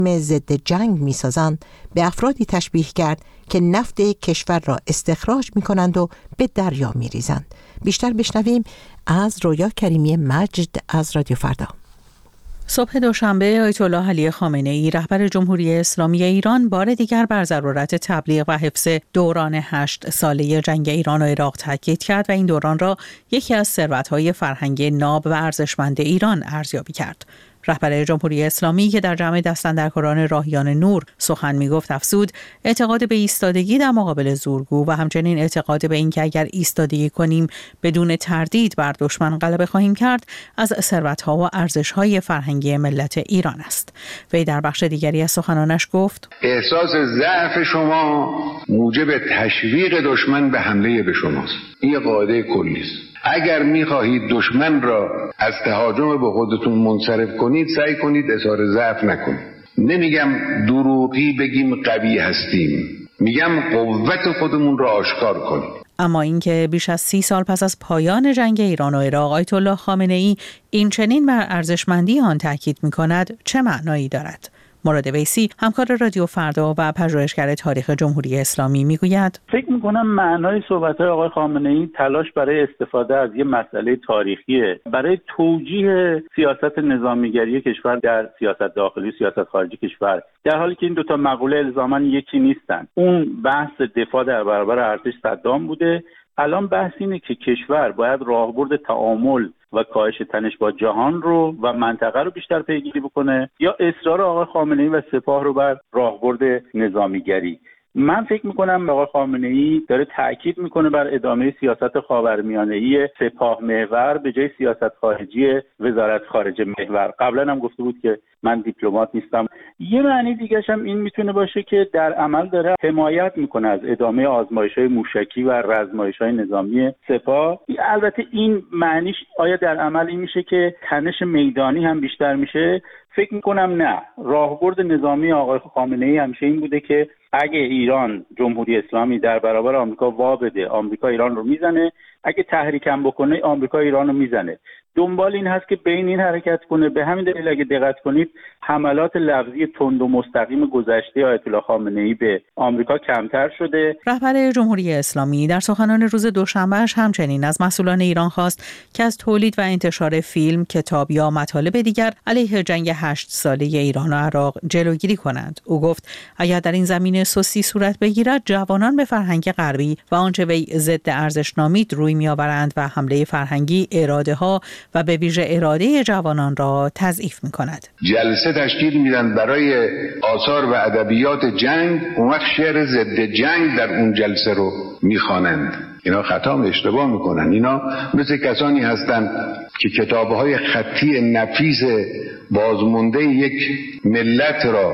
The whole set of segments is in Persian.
ضد جنگ می‌سازند به افرادی تشبیه کرد که نفت کشور را استخراج می‌کنند و به دریا می‌ریزند. بیشتر بشنویم از رویا کریمی مجد از رادیو فردا. صبح دوشنبه آیت الله علی خامنه‌ای رهبر جمهوری اسلامی ایران بار دیگر بر ضرورت تبلیغ و حفظ دوران 8 ساله جنگ ایران و عراق تاکید کرد و این دوران را یکی از ثروت‌های فرهنگی ناب و ارزشمند ایران ارزیابی کرد. رهبر جمهوری اسلامی که در جمع دستاندرکاران راهیان نور سخن می‌گفت افزود اعتقاد به ایستادگی در مقابل زورگو و همچنین اعتقاد به اینکه اگر ایستادگی کنیم بدون تردید بر دشمن غلبه خواهیم کرد از ثروت‌ها و ارزش‌های فرهنگی ملت ایران است. وی در بخش دیگری از سخنانش گفت احساس ضعف شما موجب تشویق دشمن به حمله به شماست. این قاعده کلی است. اگر می‌خواهید دشمن را از تهاجم به خودتون منصرف کنید سعی کنید اظهار ضعف نکنید. نمیگم دروغی بگیم قوی هستیم، میگم قوت خودمون را آشکار کنید. اما اینکه بیش از 30 سال پس از پایان جنگ ایران و عراق آیت الله خامنه‌ای این چنین بر ارزشمندی آن تاکید می‌کند چه معنایی دارد؟ مراد ویسی همکار رادیو فردا و پژوهشگر تاریخ جمهوری اسلامی میگوید فکر میکنم معنای صحبت‌های آقای خامنه‌ای تلاش برای استفاده از یه مسئله تاریخیه برای توجیه سیاست نظامیگری کشور در سیاست داخلی و سیاست خارجی کشور، در حالی که این دوتا مقوله الزاماً یکی نیستن. اون بحث دفاع در برابر ارتش صدام بوده، الان بحث اینه که کشور باید راهبرد تعامل و کاهش تنش با جهان رو و منطقه رو بیشتر پیگیری بکنه یا اصرار آقای خامنه‌ای و سپاه رو بر راهبرد نظامیگری. من فکر میکنم آقای خامنه‌ای داره تاکید میکنه بر ادامه سیاست خاورمیانه‌ای سپاه محور به جای سیاست خارجی وزارت خارجه محور. قبلا هم گفته بود که من دیپلمات نیستم. یه معنی دیگه‌ش هم این میتونه باشه که در عمل داره حمایت میکنه از ادامه آزمایش‌های موشکی و رزمایش‌های نظامی سپاه. البته این معنیش آیا در عمل این میشه که تنش میدانی هم بیشتر میشه؟ فکر میکنم نه. راهبرد نظامی آقای خامنه‌ای همیشه این بوده که اگه ایران جمهوری اسلامی در برابر آمریکا وا بده، آمریکا ایران رو میزنه، اگه تحریکم بکنه آمریکا ایران رو میزنه. دنبال این هست که بین این حرکت کنه. به همین دلیل اگه دقت کنید حملات لفظی تند و مستقیم گذشته آیت الله خامنه‌ای به آمریکا کمتر شده. رهبر جمهوری اسلامی در سخنان روز دوشنبهش همچنین از مسئولان ایران خواست که از تولید و انتشار فیلم، کتاب یا مطالب دیگر علیه جنگ 8 ساله ایران و عراق جلوگیری کنند. او گفت اگر در این زمینه سستی صورت بگیرد جوانان به فرهنگ غربی و آنچه وی ضد ارزش نامید روی میآورند و حمله فرهنگی اراده‌ها و به ویژه اراده جوانان را تضعیف می‌کند. جلسه تشکیل میدن برای آثار و ادبیات جنگ، اون وقت شعر ضد جنگ در اون جلسه رو میخوانند. اینا خطا و اشتباه میکنن. اینا مثل کسانی هستند که کتاب‌های خطی نفیس بازمانده یک ملت را،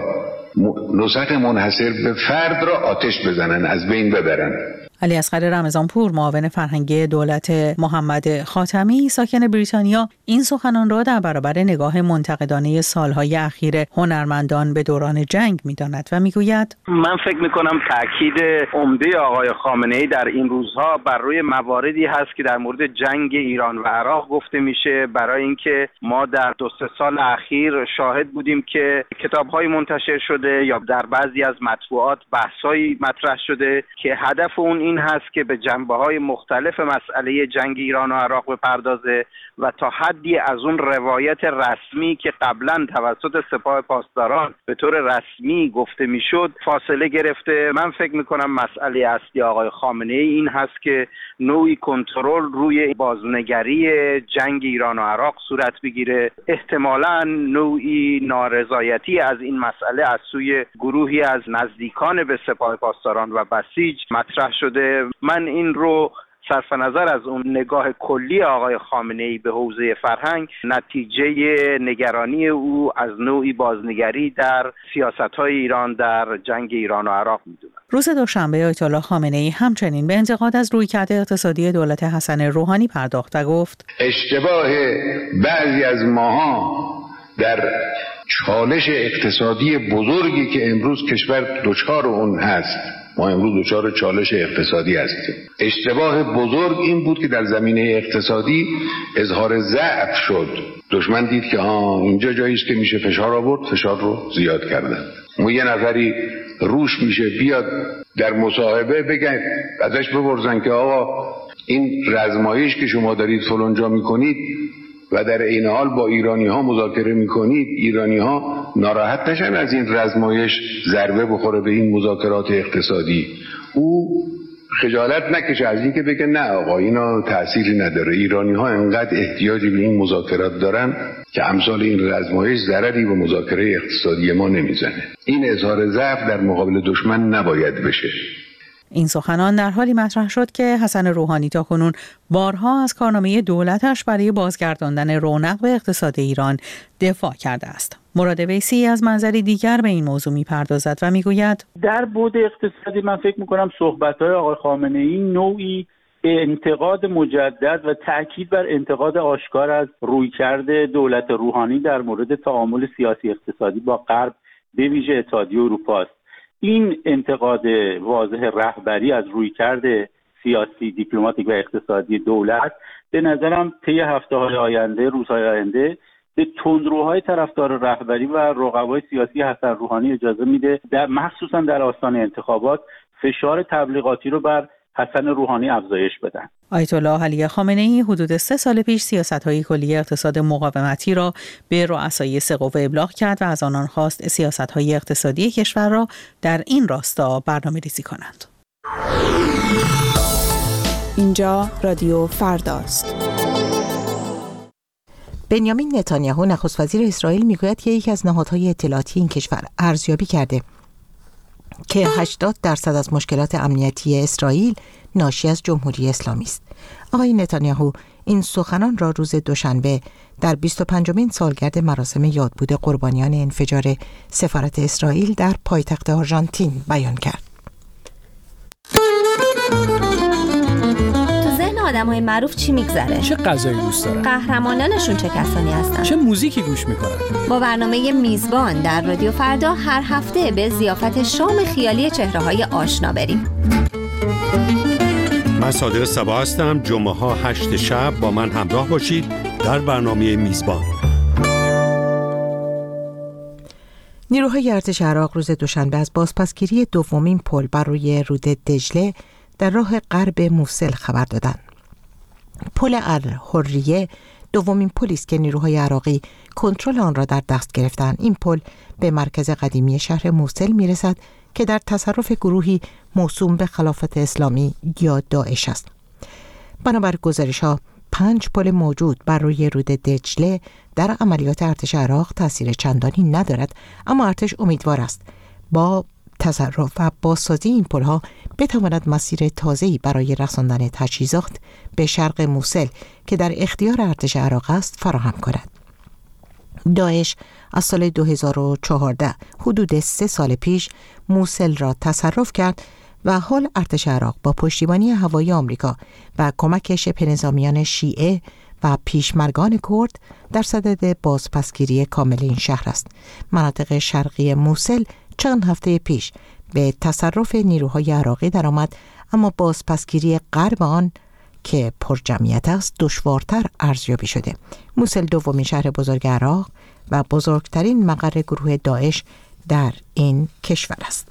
نسخ منحصر به فرد را آتش بزنن، از بین ببرن. علی اصغر رمضانپور، معاون فرهنگی دولت محمد خاتمی ساکن بریتانیا، این سخنان را در برابر نگاه منتقدانه سالهای اخیر هنرمندان به دوران جنگ می‌داند و میگوید من فکر می‌کنم تاکید عمده آقای خامنه‌ای در این روزها بر روی مواردی هست که در مورد جنگ ایران و عراق گفته میشه، برای اینکه ما در 2-3 سال اخیر شاهد بودیم که کتاب‌های منتشر شده یا در بعضی از مطبوعات بحث‌هایی مطرح شده که هدف اون این هست که به جنبه‌های مختلف مسئله جنگ ایران و عراق بپردازه و تا حدی از اون روایت رسمی که قبلا توسط سپاه پاسداران به طور رسمی گفته میشد فاصله گرفته. من فکر میکنم مسئله اصلی آقای خامنه‌ای این هست که نوعی کنترل روی بازنگری جنگ ایران و عراق صورت بگیره. احتمالاً نوعی نارضایتی از این مسئله از سوی گروهی از نزدیکان به سپاه پاسداران و بسیج مطرح شده. من این رو صرف نظر از اون نگاه کلی آقای خامنه‌ای به حوزه فرهنگ نتیجه نگرانی او از نوعی بازنگری در سیاست‌های ایران در جنگ ایران و عراق می‌دونم. روز دوشنبه آیت الله خامنه‌ای همچنین به انتقاد از رویکرد اقتصادی دولت حسن روحانی پرداخت و گفت اشتباه بعضی از ماها در چالش اقتصادی بزرگی که امروز کشور دچار اون هست ما امروز دچار چالش اقتصادی هستیم. اشتباه بزرگ این بود که در زمینه اقتصادی اظهار ضعف شد. دشمن دید که اینجا جایی است که میشه فشار آورد، فشار رو زیاد کردن. ما یه نفری روش میشه بیاد در مصاحبه بگن، ازش بپرسن که آقا این رزمایش که شما دارید فلان جا میکنید و در این حال با ایرانی ها مذاکره میکنید، ایرانی ها ناراحت نشن از این رزمایش ضربه بخوره به این مذاکرات اقتصادی؟ او خجالت نکشه از این که بگه نه آقا اینا تأثیری نداره، ایرانی ها انقدر احتیاجی به این مذاکرات دارن که امثال این رزمایش ضرری به مذاکره اقتصادی ما نمیزنه. این اظهار ضعف در مقابل دشمن نباید بشه. این سخنان در حالی مطرح شد که حسن روحانی تاکنون بارها از کارنامه دولتش برای بازگرداندن رونق به اقتصاد ایران دفاع کرده است. مراد ویسی از منظری دیگر به این موضوع می‌پردازد و می‌گوید در بعد اقتصادی من فکر می‌کنم صحبت‌های آقای خامنه‌ای نوعی انتقاد مجدد و تأکید بر انتقاد آشکار از رویکرد دولت روحانی در مورد تعامل سیاسی اقتصادی با غرب به ویژه اتحادیه اروپا است. این انتقاد واضح رهبری از رویکرد سیاسی، دیپلماتیک و اقتصادی دولت به نظرم طی هفته‌های آینده، روزهای آینده به تندروهای طرفدار رهبری و رقبای سیاسی حسن روحانی اجازه میده مخصوصا در آستان انتخابات فشار تبلیغاتی رو بر حسن روحانی افزایش بدن. آیت الله علی خامنه‌ای حدود 3 سال پیش سیاست‌های کلی اقتصاد مقاومتی را به رؤسای سه قوه ابلاغ کرد و از آنان خواست سیاست‌های اقتصادی کشور را در این راستا برنامه‌ریزی کنند. اینجا رادیو فرداست. بنیامین نتانیاهو نخست وزیر اسرائیل میگوید که یکی از نهادهای اطلاعاتی این کشور ارزیابی کرده که 80% از مشکلات امنیتی اسرائیل ناشی از جمهوری اسلامی است. آقای نتانیاهو این سخنان را روز دوشنبه در 25مین سالگرد مراسم یادبود قربانیان انفجار سفارت اسرائیل در پایتخت آرژانتین بیان کرد. آدم‌های معروف چی میگذره؟ چه غذایی دوست دارن؟ قهرمانانشون چه کسانی هستن؟ چه موزیکی گوش میکنن؟ با برنامه میزبان در رادیو فردا هر هفته به ضیافت شام خیالی چهره‌های آشنا بریم. من صادق صبا هستم. جمعه‌ها 8 شب با من همراه باشید در برنامه میزبان. نیروهای ارتش عراق روز دوشنبه از بازپسگیری دومین پل بر روی رود دجله در راه غرب موصل خبر دادند. پل الحریه دومین پلی است که نیروهای عراقی کنترل آن را در دست گرفتند. این پل به مرکز قدیمی شهر موصل میرسد که در تصرف گروهی موسوم به خلافت اسلامی یا داعش است. بنابر گزارش‌ها 5 پل موجود بر روی رود دجله در عملیات ارتش عراق تاثیر چندانی ندارد، اما ارتش امیدوار است با تصرف و بازسازی این پل‌ها بتواند مسیر تازه‌ای برای رساندن تجهیزات به شرق موصل که در اختیار ارتش عراق است فراهم کند. داعش از سال 2014 حدود 3 سال پیش موصل را تصرف کرد و حال ارتش عراق با پشتیبانی هوایی آمریکا و کمک شبه نظامیان شیعه و پیشمرگان کرد در صدد بازپسگیری کامل این شهر است. مناطق شرقی موصل چند هفته پیش به تصرف نیروهای عراقی درآمد، اما بازپسگیری غرب آن که پرجمعیت است دشوارتر ارزیابی شده. موصل دومین شهر بزرگ عراق و بزرگترین مقر گروه داعش در این کشور است.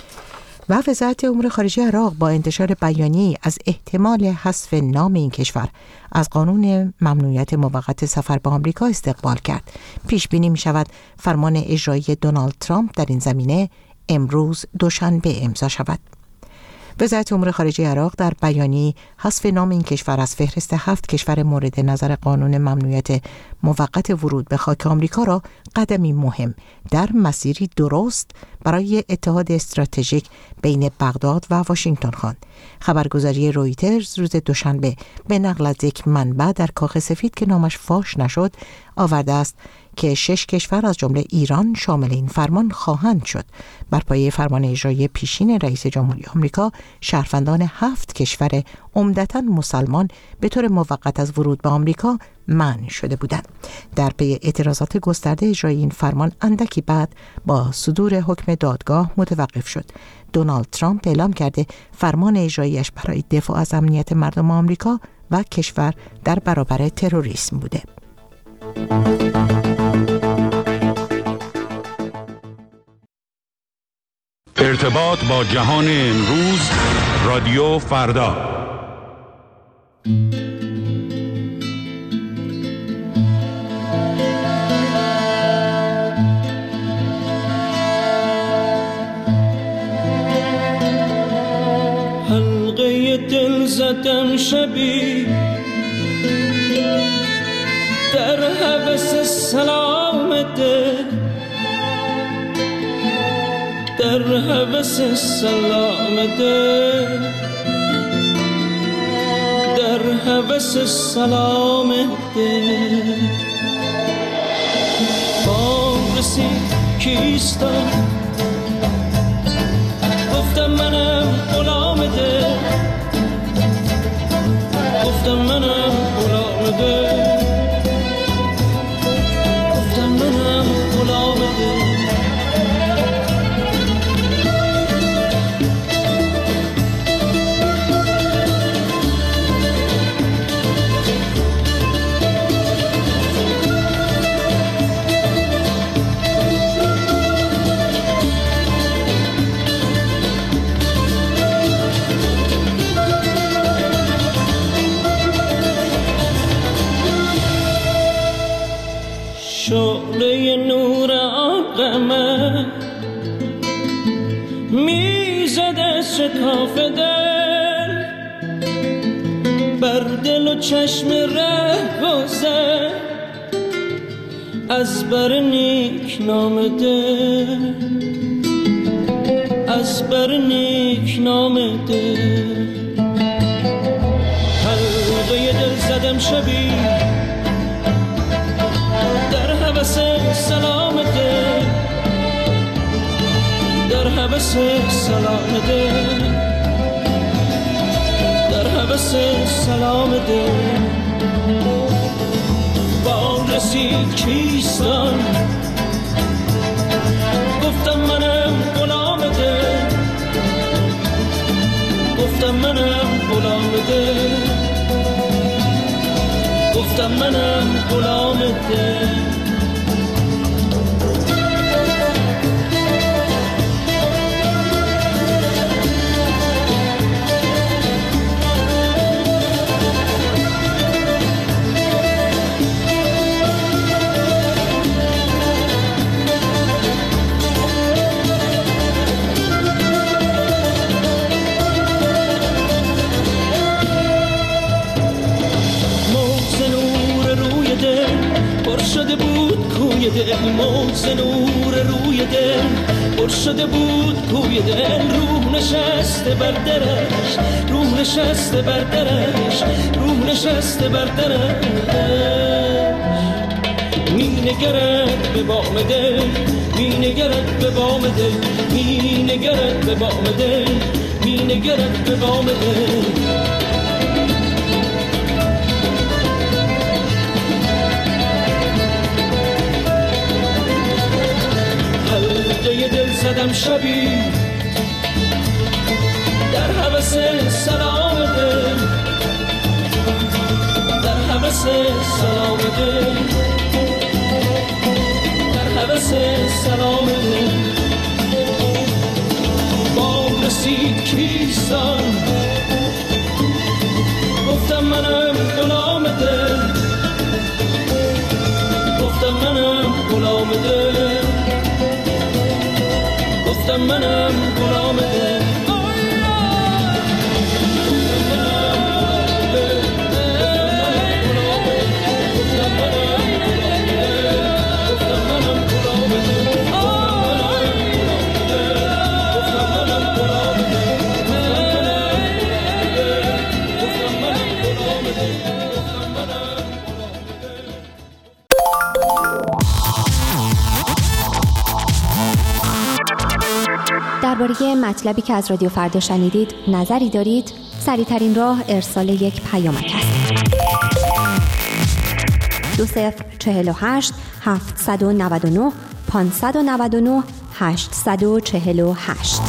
و وزارت امور خارجه عراق با انتشار بیانیه‌ای از احتمال حذف نام این کشور از قانون ممنوعیت موقت سفر به آمریکا استقبال کرد. پیش بینی می شود فرمان اجرایی دونالد ترامپ در این زمینه امروز دوشنبه امضا شود. وزارت امور خارجه عراق در بیانیه‌ای حذف نام این کشور از فهرست 7 کشور مورد نظر قانون ممنوعیت موقت ورود به خاک آمریکا را قدمی مهم در مسیری درست برای اتحاد استراتژیک بین بغداد و واشنگتن خواند. خبرگزاری رویترز روز دوشنبه به نقل از یک منبع در کاخ سفید که نامش فاش نشد آورده است که 6 کشور از جمله ایران شامل این فرمان خواهند شد. بر پایه فرمان اجرایی پیشین رئیس جمهوری آمریکا، شهروندان 7 کشور عمدتاً مسلمان به طور موقت از ورود به آمریکا منع شده بودند. در پی اعتراضات گسترده اجرایی این فرمان اندکی بعد با صدور حکم دادگاه متوقف شد. دونالد ترامپ اعلام کرده فرمان اجراییش برای دفاع از امنیت مردم آمریکا و کشور در برابر تروریسم بوده. ارتباط با جهان امروز، رادیو فردا. حلقه دل زدم شبی در هوس سلام دل، در هوس سلام دل، در هوس سلام دل. بام رسید کیستم، گفتم منم غلام دل، گفتم منم غلام دل، گفتم منم غلام دل. شعله نور آقامه میزد از شکاف دل، بر دل و چشم ره گذر از بر نیک نام دل، از بر نیک نام دل. حلقه دل زدم شبی در هوس سلام دل، در هوس سلام دل، در هوس سلام دل. با رسید کیستان، گفتم منم غلام دل، گفتم منم غلام دل، گفتم منم غلام دل. شده بود کوی دل، موج نور روی دل پر شده بود کوی دل. روح نشسته بر درش، روح نشسته بر درش، روح نشسته بر درش. می نگرد به بام دل، می نگرد به بام دل، می نگرد به بام دل، می نگرد به بام دل. حلقه دل زدم شبی در هوس سلام دل، در هوس سلام دل، در هوس سلام دل. بام رسید کیستان، گفتم منم غلام دل، گفتم منم غلام دل، گفتم منم غلام دل. درباره مطلبی که از رادیو فردا شنیدید نظری دارید؟ سریع‌ترین راه ارسال یک پیامک است. 2048 799 599 848.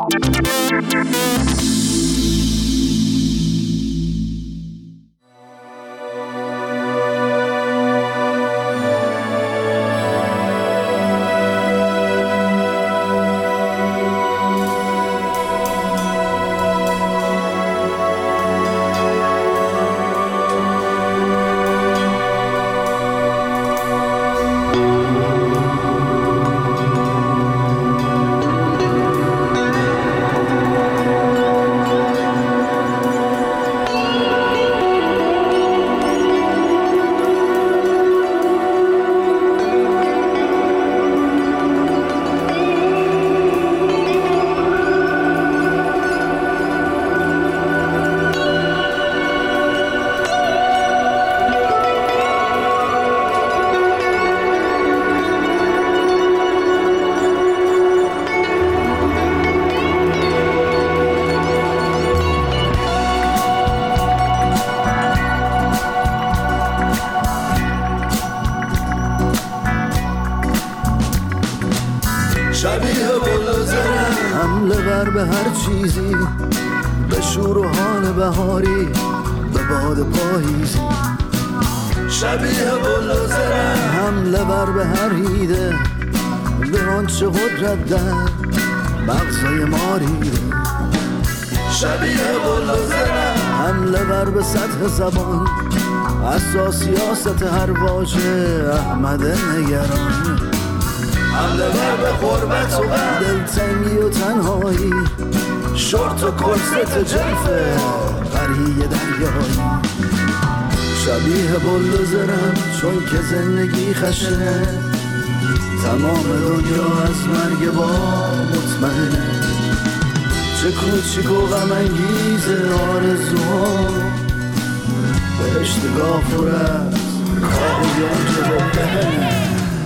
شبیه بلوزره حمله بر به هر چیزی، به شور و حال بهاری، به باد پاییزی. شبیه بلوزره حمله بر به هر ایده، به آنچه قدرت در مغزای ما ریده. شبیه بلوزره حمله بر به سطح زبان، اساس سیاست هر واژه احمد نگران. حمله بر به غربت و دلتنگی و تنهایی، شورت و کرست جلفه قریه دریایی. شبیه بلوزرم چون که زندگی خشنه، تمام دنیا از مرگ با مطمئنه. چه کوچیک و غم انگیز آرزوها، بهشت گافور از کاهیان جلو بهنه.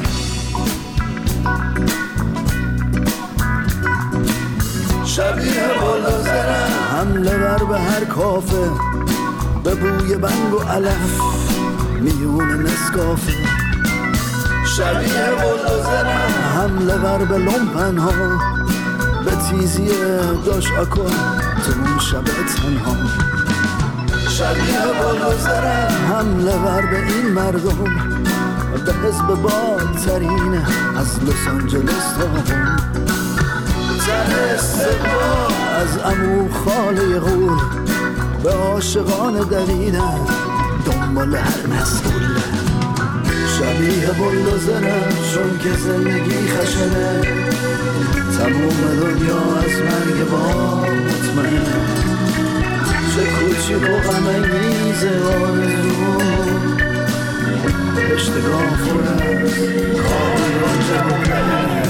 شبیه بلوزره حمله بر به هر کافه، به بوی بنگ و علف میون نسکافه. شبیه بلوزره حمله بر به لومپن ها، به تیزی داش آکن تو اون شب تنها. شبیه بلوزره حمله بر به این مردم، به حزب بادترین از لس آنجلس تا هم. تن استقبال از عمو خاله غول، به عاشقان دویدن دنبال هر مسئول. شبیه بلوزرم چون که زندگی خشنه، تموم دنیا از مرگ با مطمئنه. چه کوچیک و غم انگیز آرزوان، بهشت گافور از کاهیان جلو بهنه.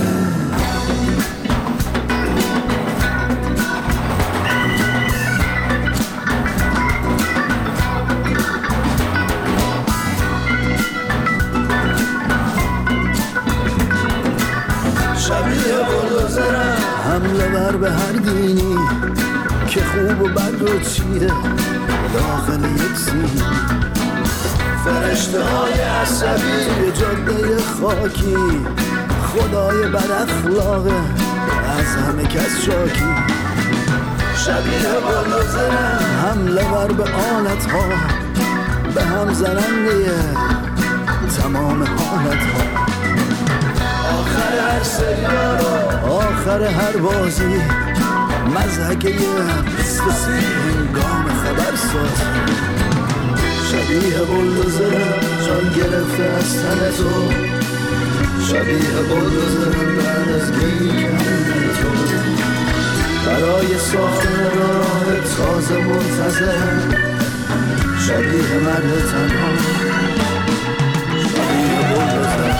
شبیه بلوزرم حمله بر به هر دینی، که خوب و بد رو چیده داخل یک سینی. فرشته های عصبی جاده خاکی، خدای بد اخلاقه از همه کس شاکی. شبیه بلوزرم حمله بر به آلت ها، به هم زننده تمام حالت ها. آخر هر سریال و آخر هر بازی، مزهکه بسپسی هنگام خبر سازی. شبیه بلوزرم جان گرفته از تن تو، شبیه بلوزرم بعد از گیری کردن تو. برای ساختن راه تازه منتظر، شبیه مرد تنها، شبیه بلوزرم.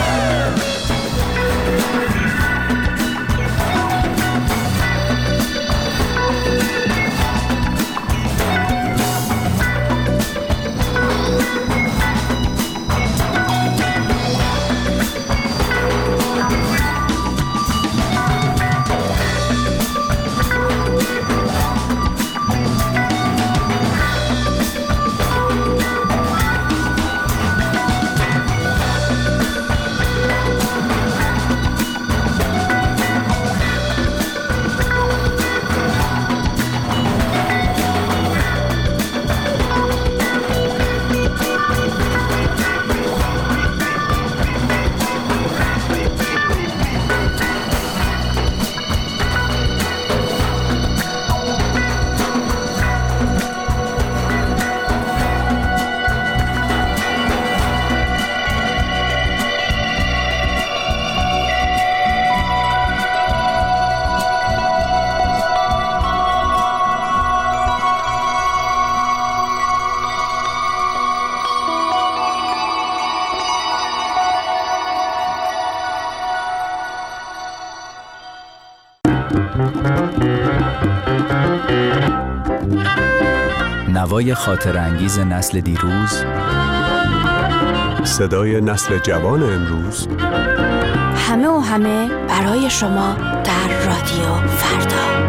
نوای خاطرانگیز نسل دیروز، صدای نسل جوان امروز، همه برای شما در رادیو فردا.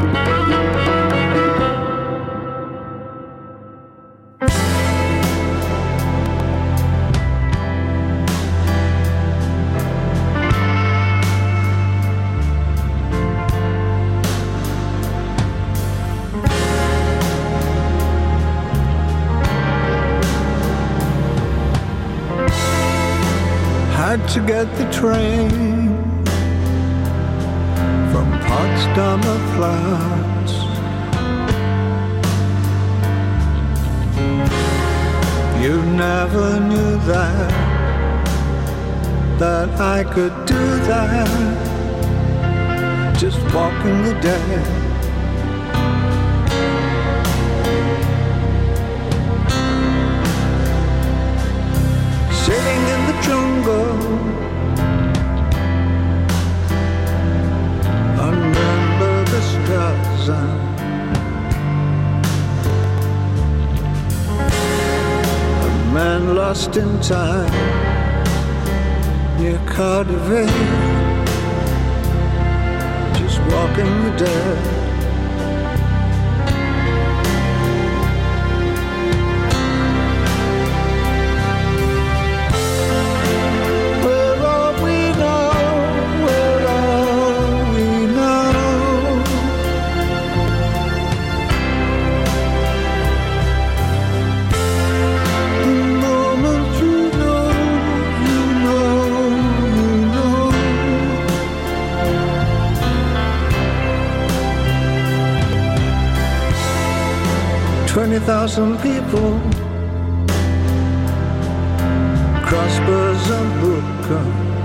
Had to get the train from Potsdamer Platz. You never knew that I could do that, just walking the dead. Sitting in the jungle under the stars, a man lost in time near Cardiff, just walking the dead. $20,000 people, crossbows and Buka.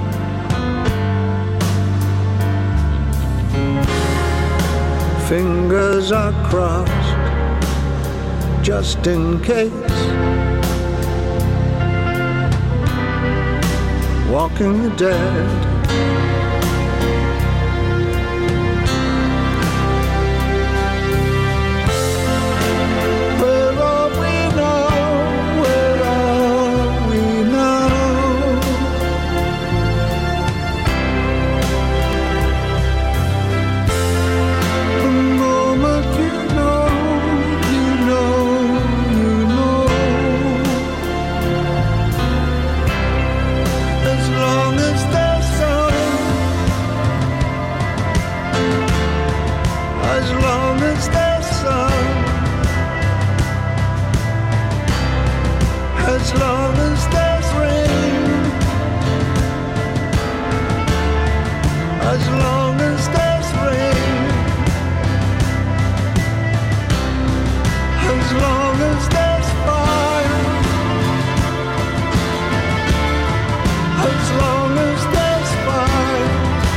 Fingers are crossed just in case. Walking the dead. As long as there's rain, as long as there's rain, as long as there's fire, as long as there's fire,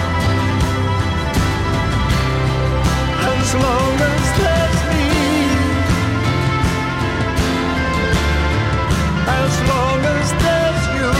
as long as there's me. As long as there's you,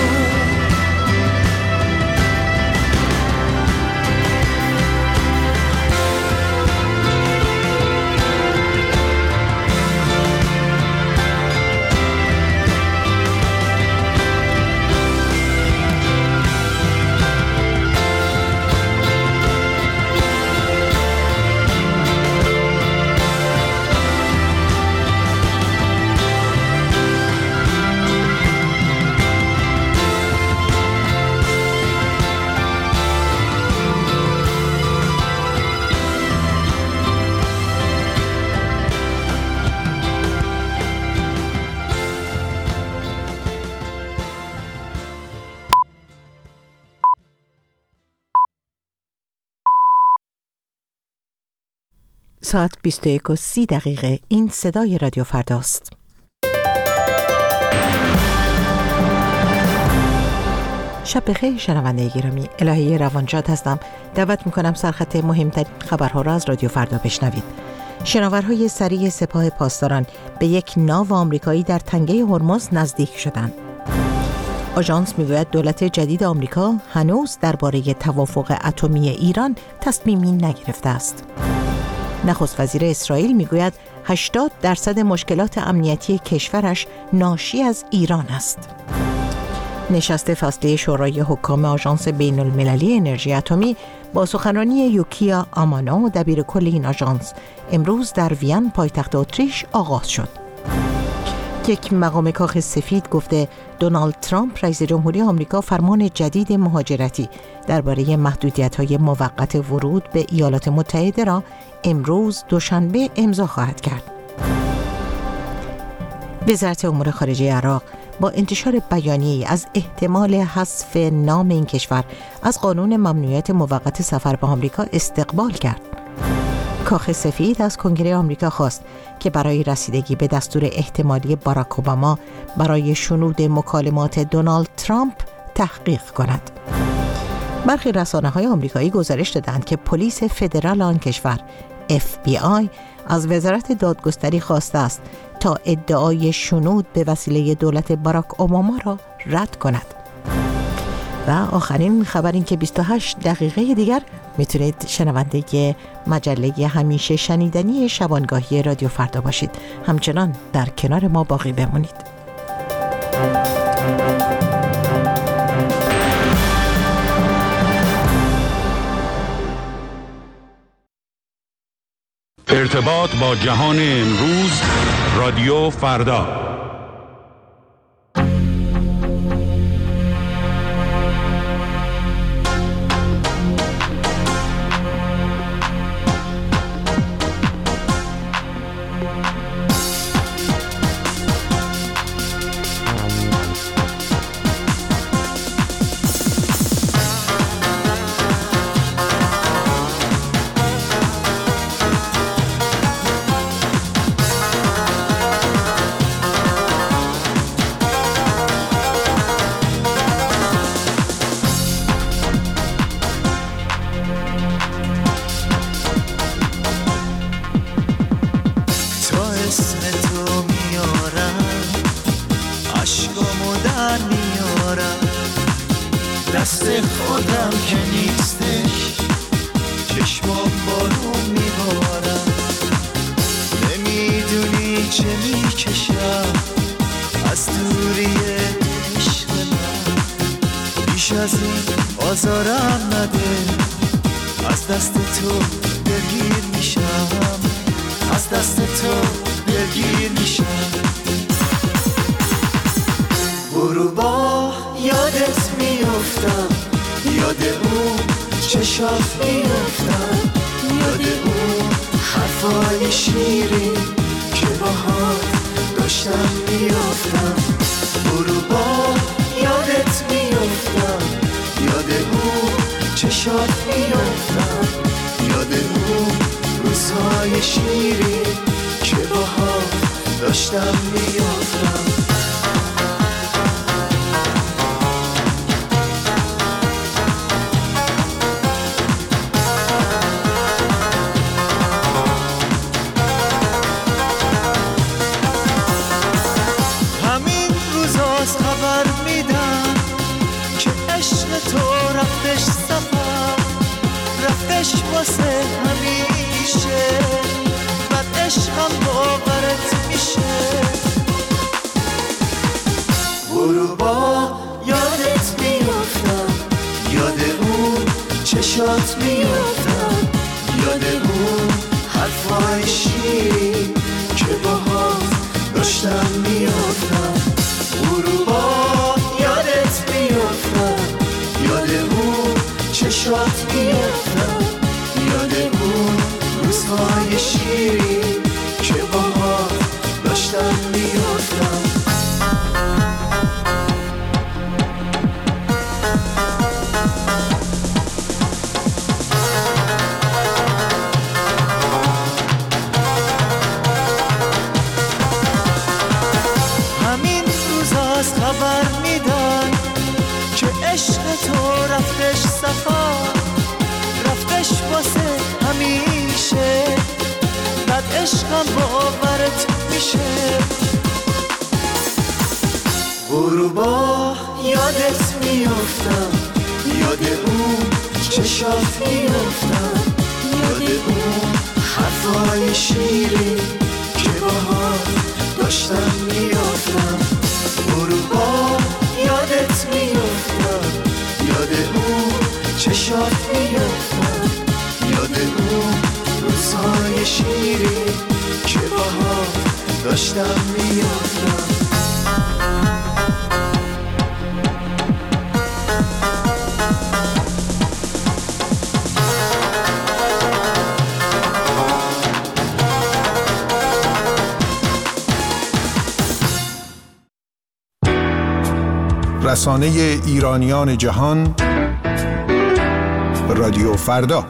ساعت 21:30 این صدای رادیو فرداست. شب بخیر شنونده گرامی، الهه روانشاد هستم. دعوت میکنم سرخط مهمترین خبرها را از رادیو فردا بشنوید. شناورهای سریع سپاه پاسداران به یک ناو آمریکایی در تنگه هرمز نزدیک شدند. آژانس میگوید دولت جدید آمریکا هنوز درباره توافق اتمی ایران تصمیمی نگرفته است. نخست وزیر اسرائیل میگوید 80% مشکلات امنیتی کشورش ناشی از ایران است. نشست فصلی شورای حکام آژانس بین المللی انرژی اتمی با سخنرانی یوکیا آمانو دبیر کل این آژانس امروز در وین پایتخت اتریش آغاز شد. یک مقام کاخ سفید گفته دونالد ترامپ رئیس جمهوری آمریکا فرمان جدید مهاجرتی درباره محدودیت‌های موقت ورود به ایالات متحده را امروز دوشنبه امضا خواهد کرد. وزارت امور خارجه عراق با انتشار بیانیه‌ای از احتمال حذف نام این کشور از قانون ممنوعیت موقت سفر به آمریکا استقبال کرد. کاخ سفید از کنگره آمریکا خواست که برای رسیدگی به دستور احتمالی باراک اوباما برای شنود مکالمات دونالد ترامپ تحقیق کند. برخی رسانه‌های آمریکایی گزارش دادند که پلیس فدرال آن کشور FBI از وزارت دادگستری خواسته است تا ادعای شنود به وسیله دولت باراک اوباما را رد کند. و آخرین خبر این که 28 دقیقه دیگر میتونید شنونده مجله همیشه شنیدنی شبانگاهی رادیو فردا باشید. همچنان در کنار ما باقی بمونید. ارتباط با جهان امروز، رادیو فردا. دست خودم که نیستش چشمام بارون میبارم، نمیدونی چه میکشم از دوری عشق من، بیش از این آزارم نده، از دست تو دلگیر میشم، از دست تو دلگیر میشم. غروبا یادت میافتم، یاد اون چشات میافتم، یاد اون حرفای شیرین که باهات داشتم میافتم. غروبا یادت میافتم، یاد اون چشات میافتم، یاد اون روزهای شیرین که باهات داشتم میافتم. واسه همیشه بعد عشقم باورت میشه. غروبا یادت میافتم، یاد اون چشات میافتم، یاد اون حرفای شیرین که باهات داشتم میافتم. غروبا یادت میافتم، یاد اون چشات میافتم، یاد اون روزهای شیرین که باهات داشتم میافتم. همین روزاست خبر میدن که عشق تو رفتش سفر، رفتش واسه همیشه بعد عشقم باورت میشه. غروبا یادت میافتم، یاد اون چشات میافتم، یاد اون حرفای شیرین که چشات میافتم، یاد اون روزهای شیری که باها داشتم میافتم. رسانه ایرانیان جهان، رادیو فردا.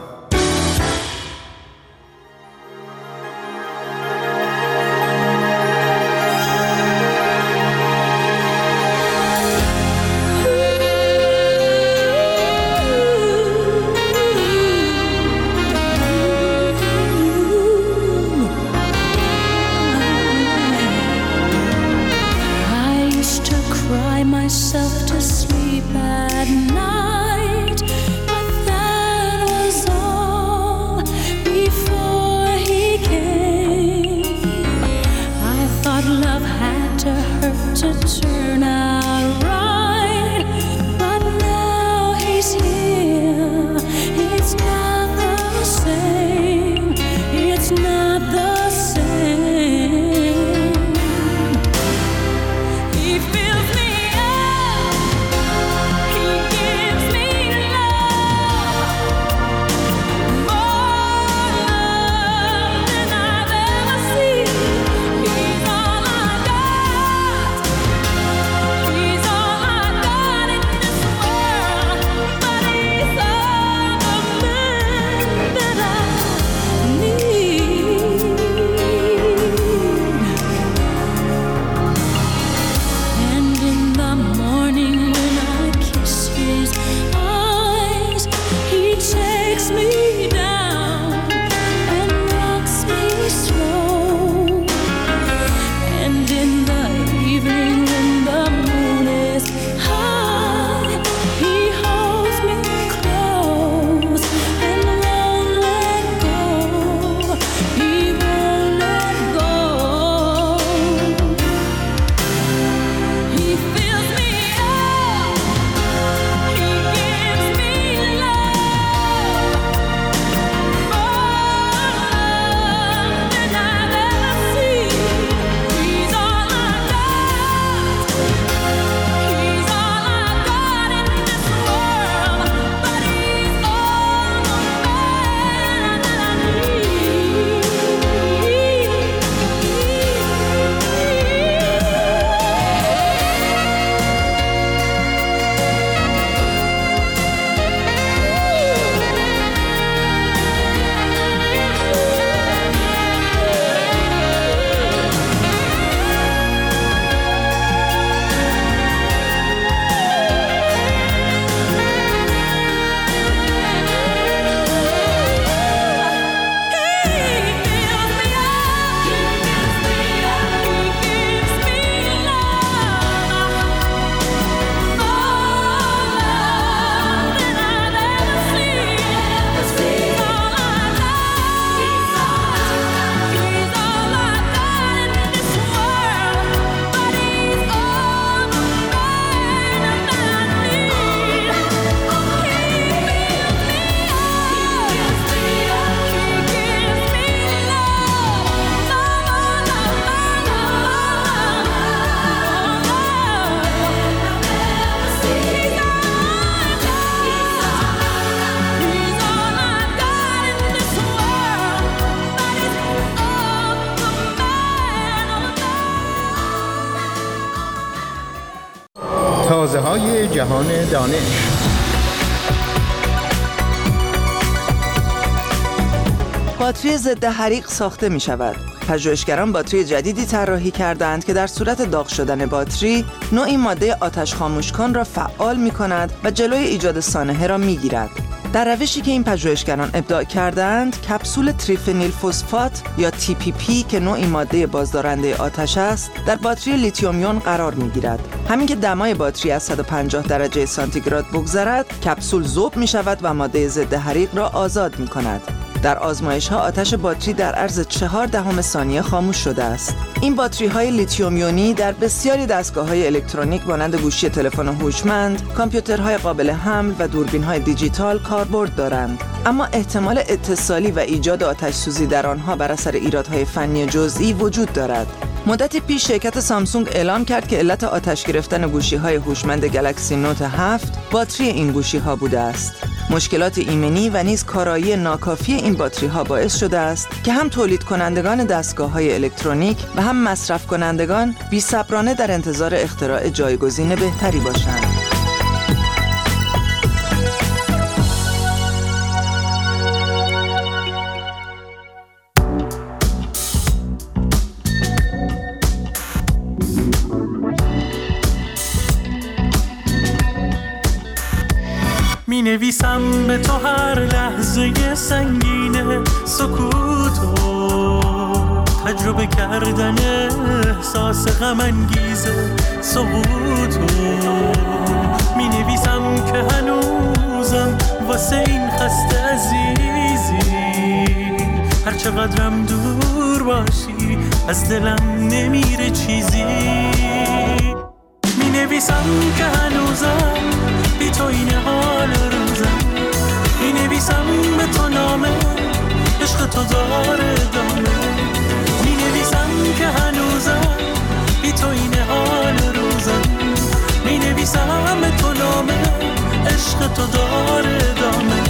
تازه‌های جهان دانش. باتری ضد حریق ساخته می شود. پژوهشگران باتری جدیدی طراحی کردند که در صورت داغ شدن باتری نوعی ماده آتش خاموش کن را فعال می کند و جلوی ایجاد سانحه را می گیرد. در روشی که این پژوهشگران ابداع کردند، کپسول تریفنیل فسفات یا TPP که نوعی ماده بازدارنده آتش است، در باتری لیتیوم یون قرار می‌گیرد. همین که دمای باتری از 150 درجه سانتیگراد بگذرد، کپسول ذوب می‌شود و ماده ضد حریق را آزاد می‌کند. در آزمایش‌ها آتش باتری در عرض 0.4 ثانیه خاموش شده است. این باتری‌های لیتیوم یونی در بسیاری دستگاه‌های الکترونیک مانند گوشی تلفن هوشمند، کامپیوترهای قابل حمل و دوربین‌های دیجیتال کاربرد دارند. اما احتمال اتصالی و ایجاد آتش‌سوزی در آنها بر اثر ایرادهای فنی جزئی وجود دارد. مدتی پیش شرکت سامسونگ اعلام کرد که علت آتش گرفتن گوشی‌های هوشمند گلکسی نوت 7 باتری این گوشی‌ها بوده است. مشکلات ایمنی و نیز کارایی ناکافی این باتری‌ها باعث شده است که هم تولید کنندگان دستگاه‌های الکترونیک و هم مصرف کنندگان بی‌صبرانه در انتظار اختراع جایگزین بهتری باشند. می نویسم به تو هر لحظه سنگین سکوتو، تجربه کردن احساس غم انگیز سقوطو. می نویسم که هنوزم واسه این خسته عزیزی، هر چقدرم دور باشی از دلم نمیره چیزی. می نویسم که هنوزم بی تو این حال روزم، می نویسم به تو نامه عشق تو داره دامه. می نویسم که هنوزم بی تو این حال روزم، می نویسم به تو نامه عشق تو داره دامه.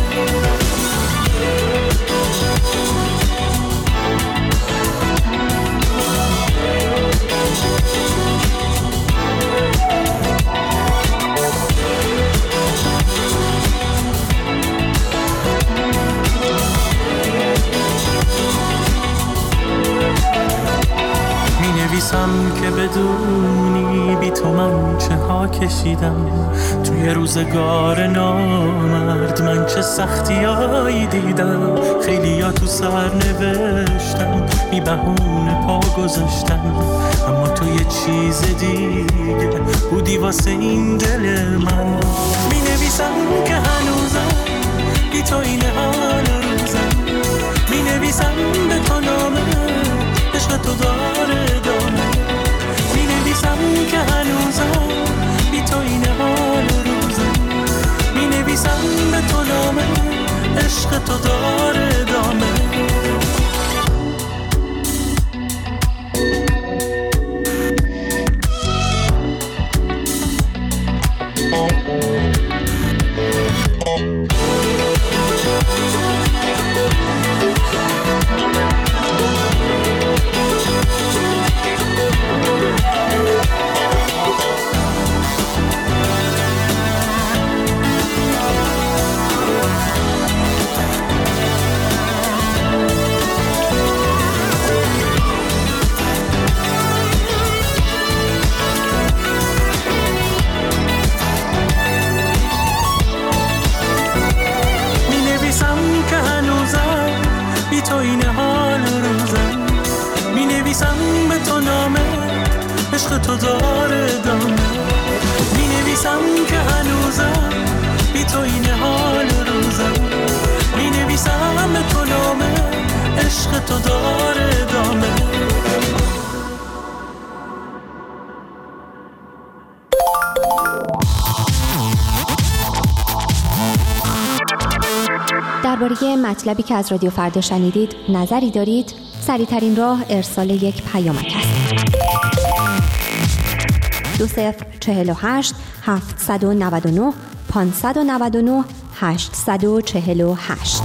نویسم که بدونی بی تو من چه ها کشیدم، توی روزگار نامرد من چه سختیایی دیدم. خیلی ها تو سر نوشتم بی بهونه پا گذاشتم، اما تو یه چیز دیگه بودی واسه این دل من. می نویسم که هنوزم بی تو این حال روزم، می نویسم به تو نامه عشق تو داره دامه. می نویسم که هنوزم بی تو این حال روزم، می نویسم به تو نامه عشق تو داره دامه. تو داره دامه. می نویسم که هنوزم بی تو این حال روزم، می نویسم به تو نامه عشق تو داره دامه. درباره مطلبی که از رادیو فردا شنیدید نظری دارید؟ سریع‌ترین راه ارسال یک پیامک است. 2048 799 599 848.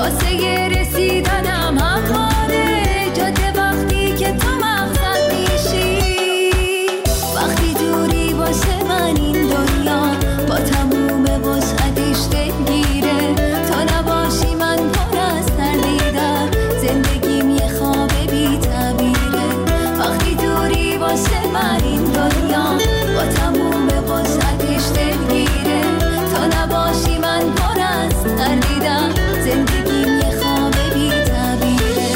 واسه رسیدنم همواره جاده وقتی که تو مقصد میشی. وقتی دوری واسه من این دنیا با تموم وسعتش دلگیره. تا نباشی من پر از تردیدم، زندگیم یه خواب بی تعبیره. وقتی دوری واسه من این دنیا با تموم وسعتش دلگیره. تا نباشی من پر از تردیدم، زندگیم یه خواب بی تعبیره.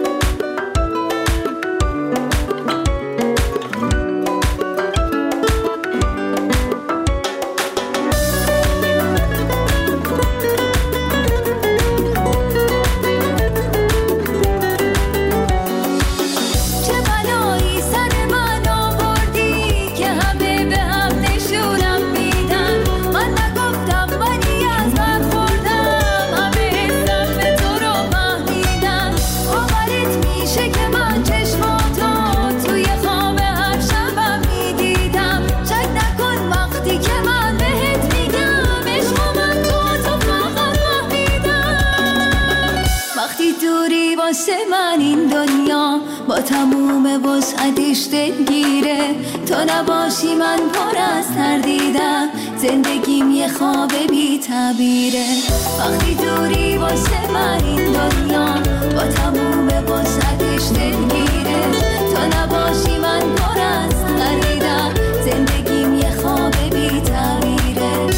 چه بلایی سر من آوردی که همه به هم نشونم میدن. من نگفتم ولی از من خوردم، همه حسم به تو رو فهمیدم. باورت میشه که من چشماتو توی خواب هر شبم میدیدم. شک نکن وقتی که من بهت میگم عشق من تو فقط فهمیدم. وقتی دوری واسه من این دنیا با تموم وسعتش دلگیره. تا نباشی من پر از تردیدم، زندگیم یه خواب بی تعبیره. وقتی دوری واسه من این دنیا با تموم وسعتش دلگیره. تا نباشی من پر از تردیدم، زندگیم یه خواب بی تعبیره.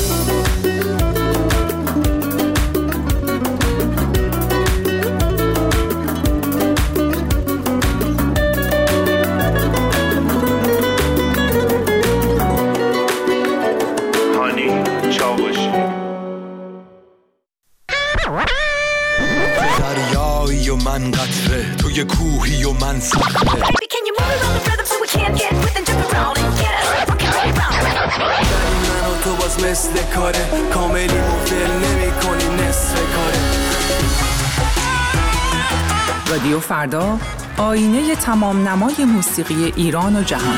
هانی چاوشی دریایی و من قطره، توی کوهی و من صخره. من و تو باز مثل کاره، کاملی مفل نمی کنی نصف کاره. رادیو فردا، آینه تمام نمای موسیقی ایران و جهان.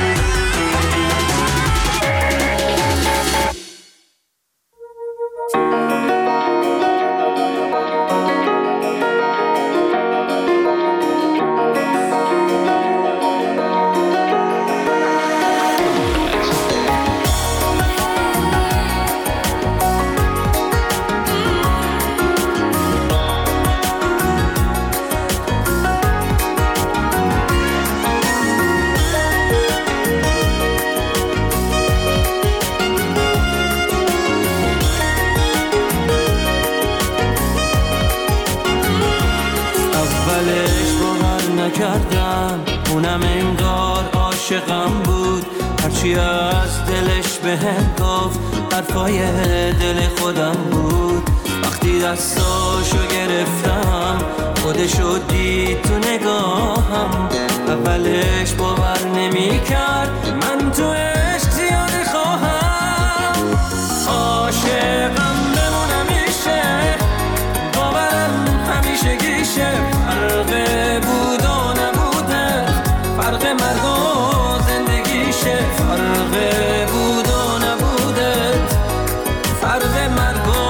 نکردم اونم انگار عاشقم بود. هرچی از دلش بهم گفت حرفای دل خودم بود. وقتی دستاشو گرفتم خودشو دید تو نگاهم. اولش باور نمی کرد من تو عشق زیاده خواهم. عاشقم بمونم میشه باورم همیشه گیشه. فرق بود و نبوده فرق مرگ و زندگیشه. فرق بود و نبوده فرق مرگ و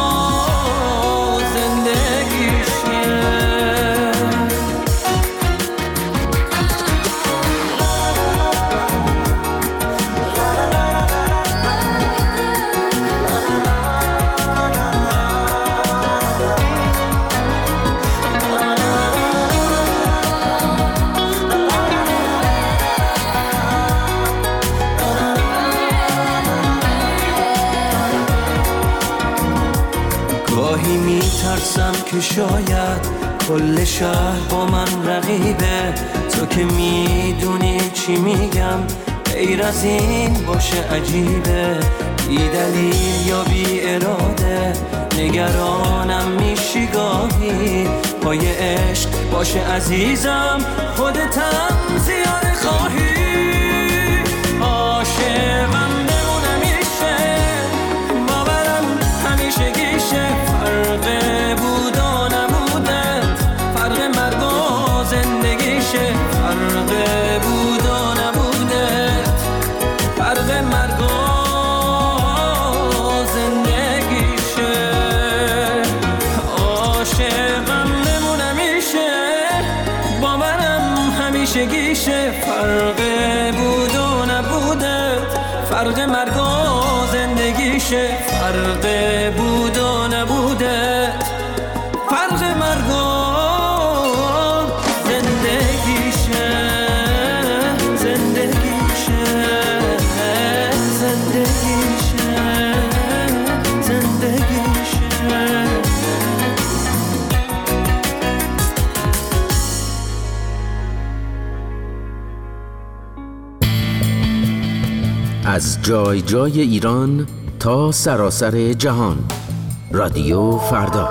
زندگیشه. گاهی میترسم که شاید کل شهر با من رقیبه. تو که میدونی چی میگم غیر از این باشه عجیبه. بی دلیل یا بی اراده نگرانم میشی گاهی. پای عشق باشه عزیزم خودتم زیاده خواهی. عاشقم بمونم میشه باورم همیشه گیشه. فرق بود و نبوده فرق مرگ و زندگیشه. فرق بود و نبوده فرق مرگ و زندگیشه. عاشقم نمونه میشه با منم همیشه گیشه فرق بود و نبوده فرق مرگ و زندگیشه فرق بود و نبوده فرق مرگ و زندگیشه زندگیشه زندگیشه زندگیشه. از جای جای ایران تا سراسر جهان، رادیو فردا.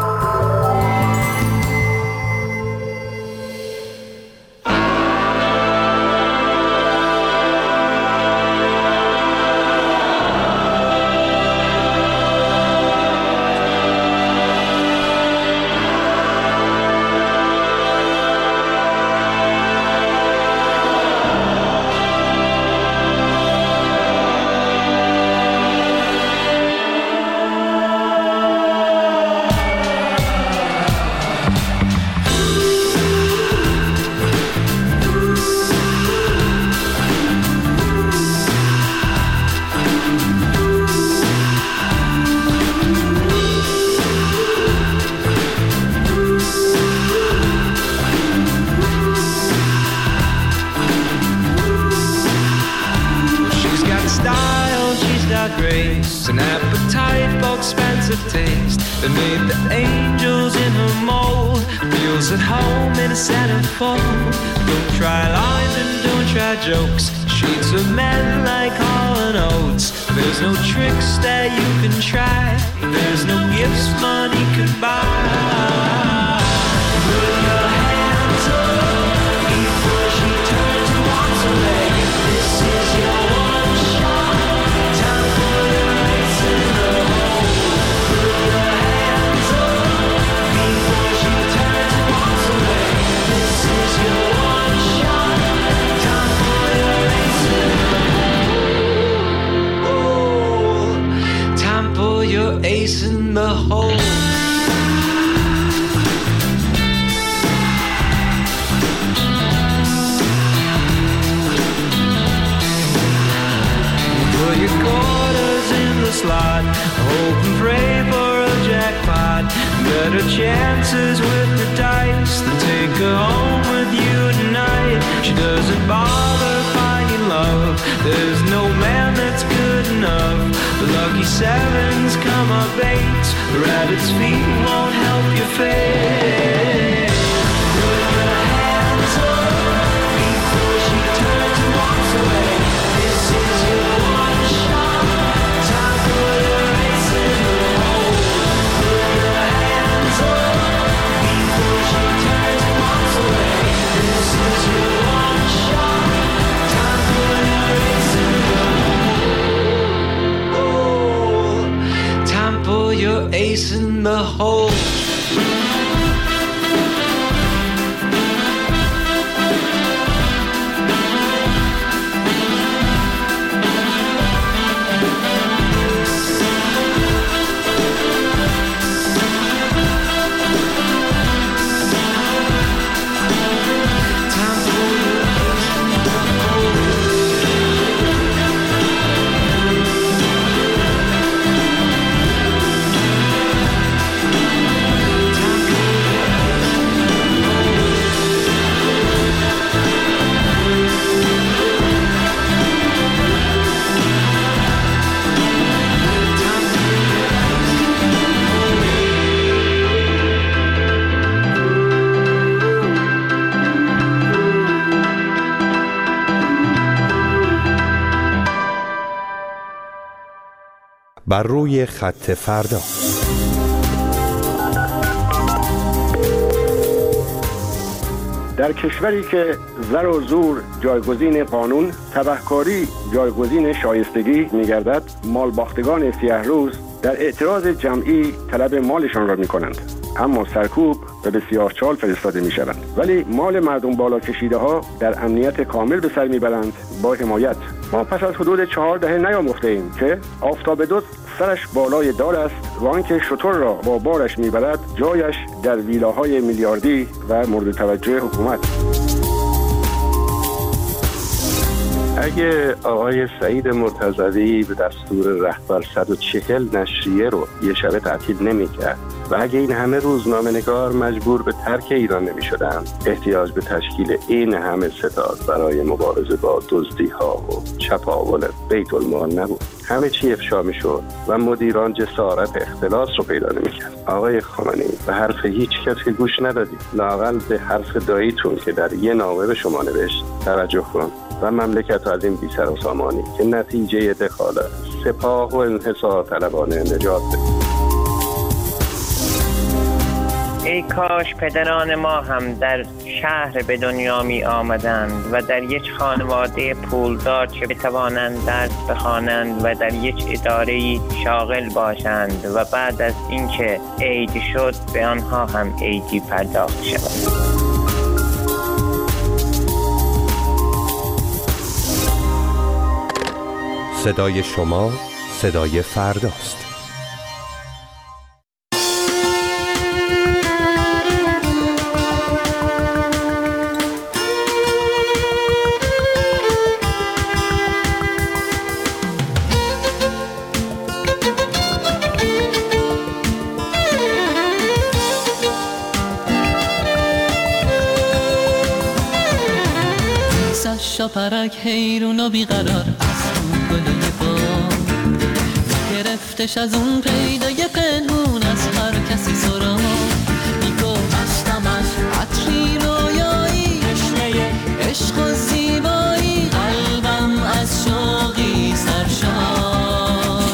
Grace, an appetite for expensive taste that made the angels in her mold. Feels at home in a centerfold. Don't try lines and don't try jokes. Sheets of men like Hall & Oates. There's no tricks that you can try. There's no gifts money can buy. Put your hands up before she turns and walks away. This is your one shot. Time for your race in the hole. Put your hands up before she turns and walks away. This is your one shot. Time for your race in the hole. Oh, time for your ace in the hole. Your quarters in the slot, hope and pray for a jackpot. Better chances with the dice than take her home with you tonight. She doesn't bother finding love. There's no man that's good enough. The lucky sevens come up eights. The rabbit's feet won't help your fate. Put your hands up before she turns and walks away. This is your one shot. Time for your race in the hole. Put your hands up before she turns and walks away. This is your one shot. Time for your race in the hole. Oh, time for your ace in the hole. بر روی خط فردا. در کشوری که زر و زور جایگزین قانون، تبهکاری جایگزین شایستگی می‌گردد، مالباختگان سیاه روز در اعتراض جمعی طلب مالشان را می‌کنند، اما سرکوب و بسیار چال فرستاده می‌شوند. ولی مال مردم بالا کشیده ها در امنیت کامل به سر می‌برند با حمایت. ما پس از حدود 4 دهه نیاموخته ایم که آفتاب دوست سرش بالای دار است و آنکه شتر را با بارش میبرد جایش در ویلاهای میلیاردی و مورد توجه حکومت. اگه آقای سعید مرتضوی به دستور رهبر 140 نشریه رو یه شب تعطیل نمی‌کرد و اگه این همه روزنامه‌نگار مجبور به ترک ایران نمی‌شدن، احتیاج به تشکیل این همه ستاد برای مبارزه با دزدی‌ها و چپاول بیت المال نبود. همه چی افشا می‌شد و مدیران جسارت اختلاس رو پیدا نمی‌کرد. آقای خامنه‌ای به حرف هیچ کس که گوش ندادی، لااقل به حرف داییتون که در یه نامه به شما نوشت توجه کن و مملکت از این بی سر و سامانی که نتیجه دخالت سپاه و انحصار طلبانه نجات بده. ای کاش پدران ما هم در شهر به دنیا می آمدند و در یک خانواده پولدار که بتوانند درس بخوانند و در یک اداره شاغل باشند و بعد از اینکه عید شد به آنها هم عیدی پرداخت شود. صدای شما صدای فرداست. شاپرک حیرون و بیقرار از اون گلای بام گرفتش از اون پیدای پنهون از هر کسی سرام میگو هستم از عطری رویایی تشنه عشق و زیبایی قلبم از شوقی سرشار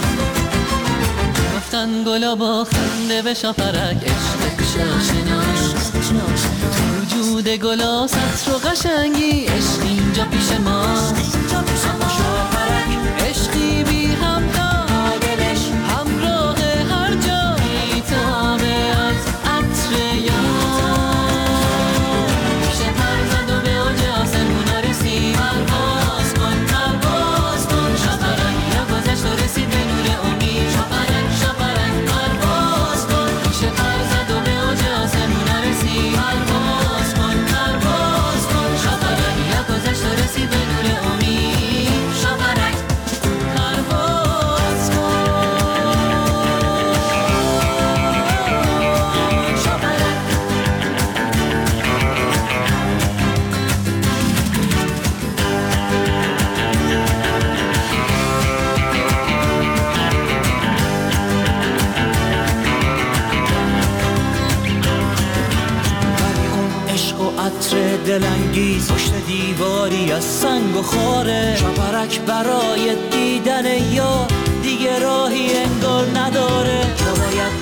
گفتن گلا با خنده به شاپرک عشق شناس وجود گلا سطر و قشنگی عشق اینجا پیش ماست اما شاپرک عشقی بی همتا دلش همراه هر جا میتابه از عطر یار میشه پر زد و به اوج آسمونا رسید پرواز کن شاپرک یا گذشت و رسید به نور امید شاپرک پرواز کن میشه پر زد و به اوج آسمونا رسید رسید به نور امید شاپرک پرواز کن شاپرک. ولی اون عشق و عطر دلانگیز پشت دیواری از سنگ و خاره شاپرک برای دیدن یا دیگه راهی انگار نداره یا باید